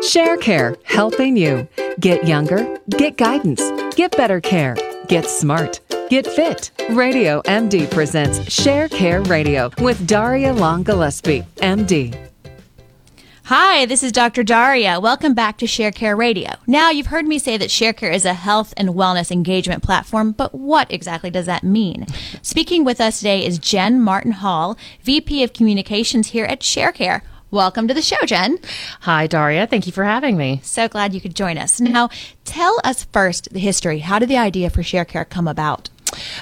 ShareCare, helping you. Get younger, get guidance, get better care, get smart, get fit. Radio MD presents ShareCare Radio with Daria Long Gillespie, MD. Hi, this is Dr. Daria. Welcome back to ShareCare Radio. Now, you've heard me say that ShareCare is a health and wellness engagement platform, but what exactly does that mean? Speaking with us today is Jen Martin Hall, VP of Communications here at ShareCare. Welcome to the show, Jen. Hi, Daria. Thank you for having me. So glad you could join us. Now, tell us first the history. How did the idea for ShareCare come about?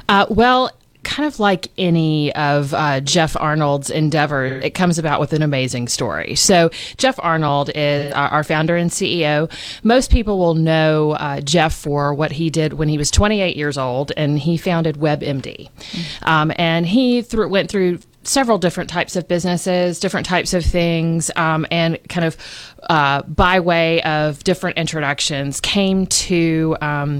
Kind of like any of Jeff Arnold's endeavor, it comes about with an amazing story. So Jeff Arnold is our founder and CEO. Most people will know Jeff for what he did when he was 28 years old, and he founded WebMD. And he went through several different types of businesses, different types of things, and kind of by way of different introductions, came to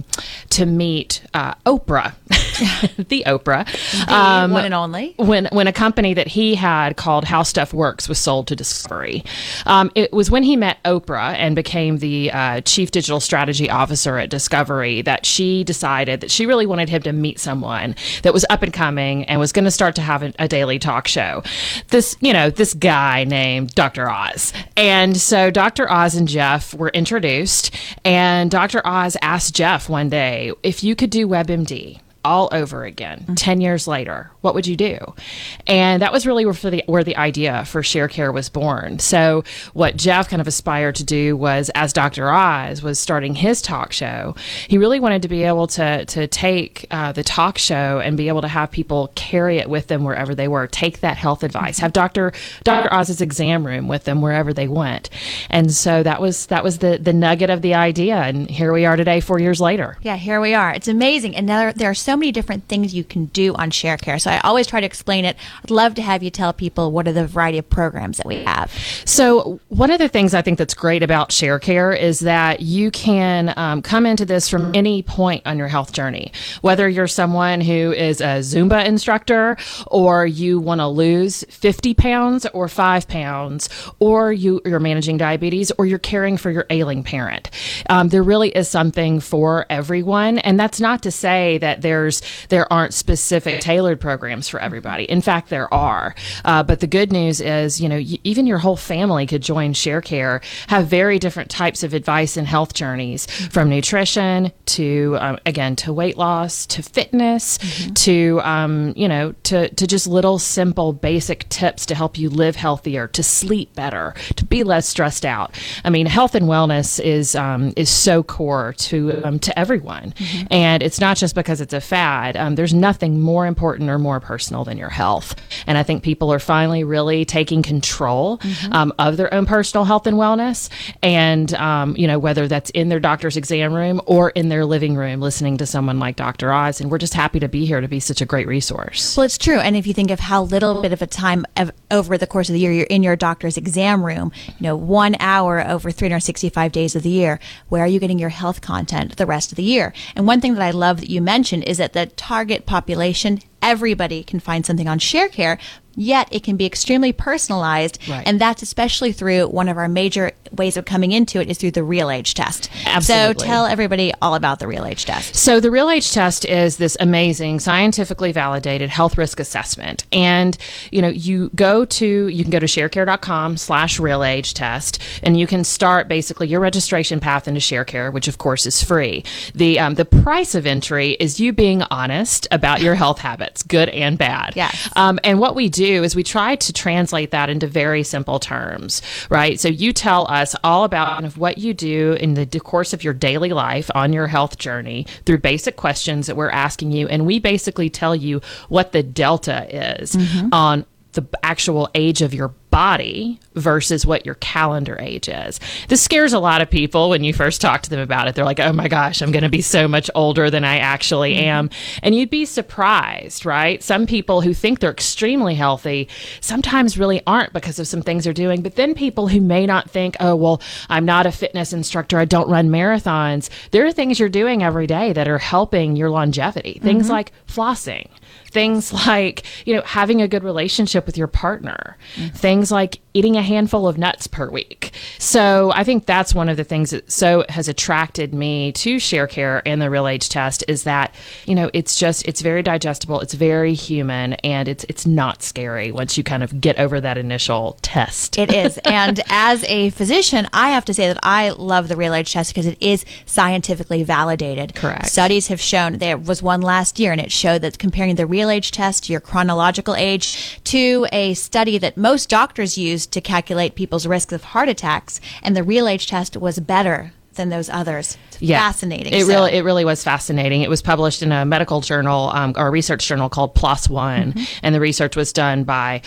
meet Oprah, the Oprah, one and only. When a company that he had called How Stuff Works was sold to Discovery. It was when he met Oprah and became the Chief Digital Strategy Officer at Discovery that she decided that she really wanted him to meet someone that was up and coming and was going to start to have a daily talk show. This guy named Dr. Oz. And so Dr. Oz and Jeff were introduced, and Dr. Oz asked Jeff one day, if you could do WebMD all over again, 10 years later, what would you do? And that was really where the idea for ShareCare was born. So what Jeff kind of aspired to do was, as Dr. Oz was starting his talk show, he really wanted to be able to take the talk show and be able to have people carry it with them wherever they were, take that health advice, have Dr. Oz's exam room with them wherever they went. And so that was the nugget of the idea. And here we are today, 4 years later. Yeah, here we are. It's amazing. And now there are so many different things you can do on ShareCare. So I always try to explain it. I'd love to have you tell people what are the variety of programs that we have. So one of the things I think that's great about ShareCare is that you can come into this from any point on your health journey, whether you're someone who is a Zumba instructor, or you want to lose 50 pounds or 5 pounds, or you're managing diabetes, or you're caring for your ailing parent. There really is something for everyone. And that's not to say that there aren't specific tailored programs for everybody. In fact, there are. But the good news is, even your whole family could join ShareCare, have very different types of advice and health journeys, from nutrition to, to weight loss, to fitness, to just little simple basic tips to help you live healthier, to sleep better, to be less stressed out. I mean, health and wellness is so core to everyone. And it's not just because it's a fad. There's nothing more important or more personal than your health. And I think people are finally really taking control of their own personal health and wellness. And, whether that's in their doctor's exam room or in their living room, listening to someone like Dr. Oz. And we're just happy to be here to be such a great resource. Well, it's true. And if you think of how little bit of a time over the course of the year you're in your doctor's exam room, 1 hour over 365 days of the year, where are you getting your health content the rest of the year? And one thing that I love that you mentioned is that the target population, everybody can find something on ShareCare, yet it can be extremely personalized. Right. And that's especially through one of our major ways of coming into it is through the Real Age Test. Absolutely. So tell everybody all about the Real Age Test. So the Real Age Test is this amazing, scientifically validated health risk assessment. And, you can go to sharecare.com/real-age test, and you can start basically your registration path into ShareCare, which of course is free. The price of entry is you being honest about your health habits, good and bad. Yes. And what we do is we try to translate that into very simple terms, right? So you tell us all about kind of what you do in the course of your daily life on your health journey through basic questions that we're asking you. And we basically tell you what the delta is on the actual age of your body versus what your calendar age is. This scares a lot of people when you first talk to them about it. They're like, oh my gosh, I'm going to be so much older than I actually am. And you'd be surprised, right? Some people who think they're extremely healthy sometimes really aren't because of some things they're doing. But then people who may not think, oh, well, I'm not a fitness instructor, I don't run marathons. There are things you're doing every day that are helping your longevity. Things like flossing. Things like, having a good relationship with your partner. Things like eating a handful of nuts per week. So I think that's one of the things that so has attracted me to Sharecare and the Real Age Test is that, it's very digestible, it's very human, and it's not scary once you kind of get over that initial test. It is. And as a physician, I have to say that I love the Real Age Test because it is scientifically validated. Correct. Studies have shown, there was one last year, and it showed that comparing the Real Age Test to your chronological age to a study that most doctors use to calculate people's risk of heart attacks, and the Real Age Test was better than those others. Yeah. Fascinating. It really was fascinating. It was published in a medical journal or a research journal called PLOS One, and the research was done by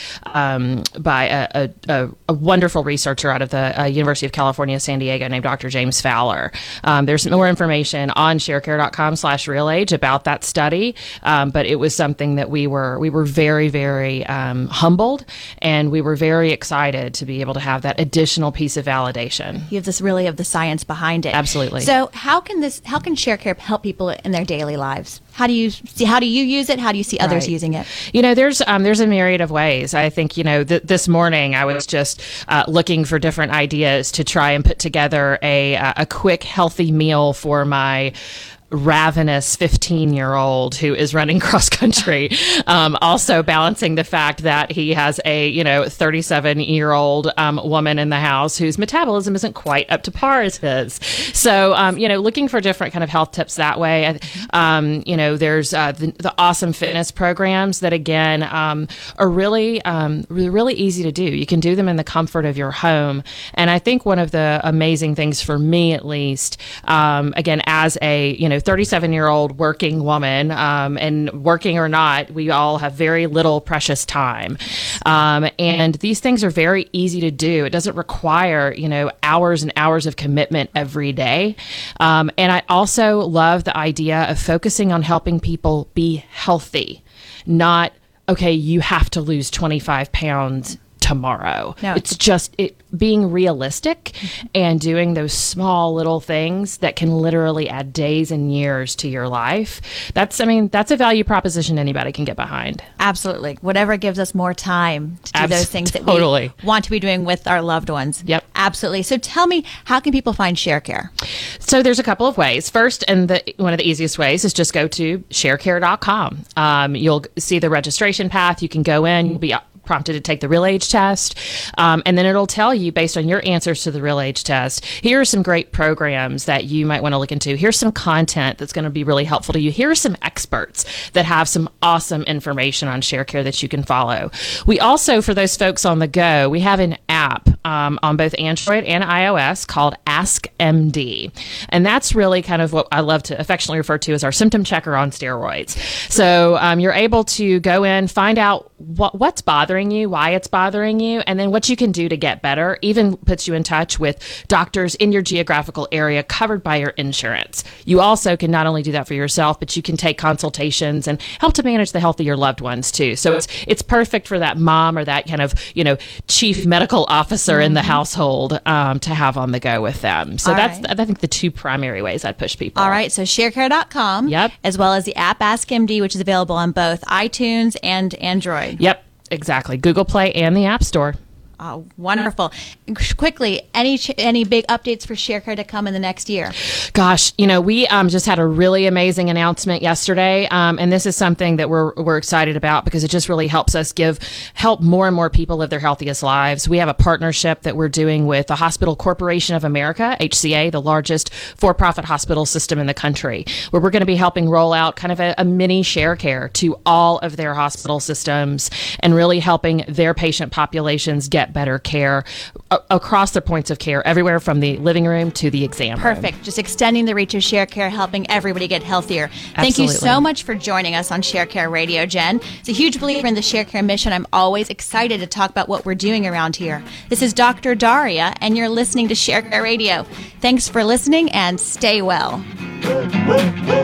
a wonderful researcher out of the University of California, San Diego, named Dr. James Fowler. There's more information on sharecare.com/realage about that study, but it was something that we were very, very humbled, and we were very excited to be able to have that additional piece of validation. You have this really of the science behind it. Absolutely. So how can Sharecare help people in their daily lives? How do you use it? How do you see others using it? There's a myriad of ways. I think, this morning I was just looking for different ideas to try and put together a quick, healthy meal for my ravenous 15-year-old who is running cross country, also balancing the fact that he has a 37-year-old woman in the house whose metabolism isn't quite up to par as his. So looking for different kind of health tips that way. There's the awesome fitness programs that again are really easy to do. You can do them in the comfort of your home. And I think one of the amazing things for me, at least, again as a 37-year-old working woman, and working or not, we all have very little precious time. And these things are very easy to do. It doesn't require, hours and hours of commitment every day. And I also love the idea of focusing on helping people be healthy, not, okay, you have to lose 25 pounds tomorrow. No. It's just being realistic and doing those small little things that can literally add days and years to your life. That's a value proposition anybody can get behind. Absolutely. Whatever gives us more time to do those things that we want to be doing with our loved ones. Yep. Absolutely. So tell me, how can people find Sharecare? So there's a couple of ways. First, and one of the easiest ways is just go to sharecare.com. You'll see the registration path. You can go in. You'll be prompted to take the Real Age Test, and then it'll tell you, based on your answers to the Real Age Test, here are some great programs that you might want to look into. Here's some content that's going to be really helpful to you. Here are some experts that have some awesome information on Sharecare that you can follow. We also, for those folks on the go, we have an app on both Android and iOS called Ask MD, and that's really kind of what I love to affectionately refer to as our symptom checker on steroids. So you're able to go in, find out what's bothering you, why it's bothering you, and then what you can do to get better. Even puts you in touch with doctors in your geographical area covered by your insurance. You also can not only do that for yourself, but you can take consultations and help to manage the health of your loved ones too. So it's perfect for that mom or that kind of chief medical officer in the household to have on the go with them. So I think the two primary ways I'd push people. All right, so sharecare.com, yep, as well as the app Ask MD, which is available on both iTunes and Android. Yep. Exactly. Google Play and the App Store. Oh, wonderful. Quickly, any big updates for Sharecare to come in the next year? Gosh, we just had a really amazing announcement yesterday, and this is something that we're excited about because it just really helps us help more and more people live their healthiest lives. We have a partnership that we're doing with the Hospital Corporation of America, HCA, the largest for-profit hospital system in the country, where we're going to be helping roll out kind of a mini Sharecare to all of their hospital systems and really helping their patient populations get better care across their points of care, everywhere from the living room to the exam room. Perfect. Just extending the reach of Sharecare, helping everybody get healthier. Absolutely. Thank you so much for joining us on Sharecare Radio, Jen. As a huge believer in the Sharecare mission, I'm always excited to talk about what we're doing around here. This is Dr. Daria, and you're listening to Sharecare Radio. Thanks for listening, and stay well.